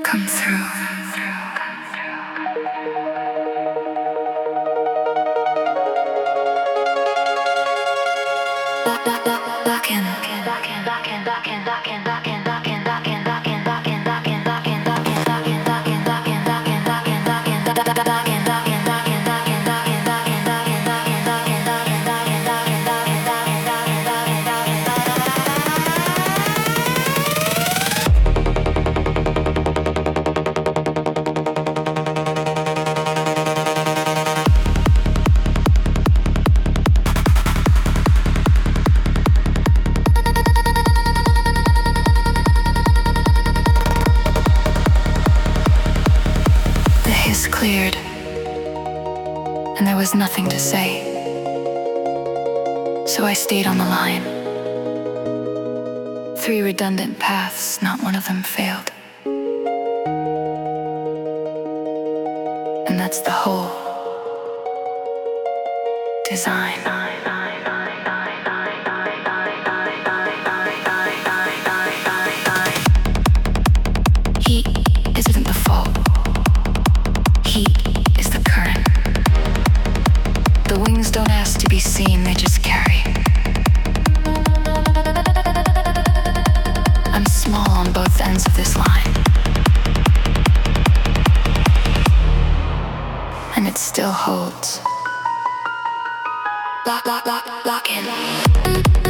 come through. Cleared, and there was nothing to say. So I stayed on the line. 3 redundant paths, not one of them failed. And that's the whole design. Heat isn't the fault. Heat is the current. The wings don't ask to be seen, they just carry. I'm small on both ends of this line. And it still holds. Lock in.